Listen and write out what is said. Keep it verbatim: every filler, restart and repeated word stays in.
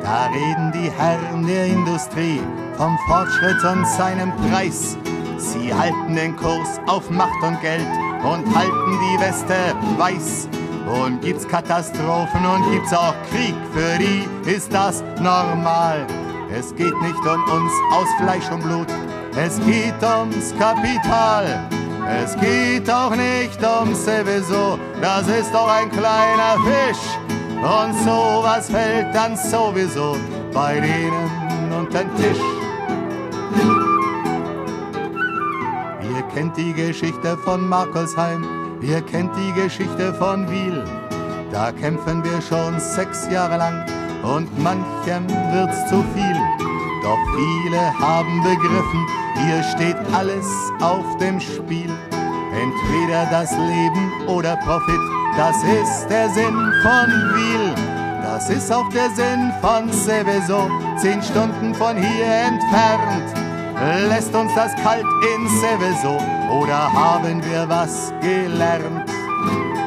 Da reden die Herren der Industrie vom Fortschritt und seinem Preis. Sie halten den Kurs auf Macht und Geld und halten die Weste weiß. Und gibt's Katastrophen und gibt's auch Krieg, für die ist das normal. Es geht nicht um uns aus Fleisch und Blut, es geht ums Kapital. Es geht auch nicht ums sowieso, das ist doch ein kleiner Fisch. Und sowas fällt dann sowieso bei denen unter den Tisch. Ihr kennt die Geschichte von Markolsheim, ihr kennt die Geschichte von Wiel. Da kämpfen wir schon sechs Jahre lang und manchem wird's zu viel. Doch viele haben begriffen, hier steht alles auf dem Spiel. Entweder das Leben oder Profit, das ist der Sinn von Wiel. Das ist auch der Sinn von Seveso, zehn Stunden von hier entfernt. Lässt uns das kalt in Seveso oder haben wir was gelernt?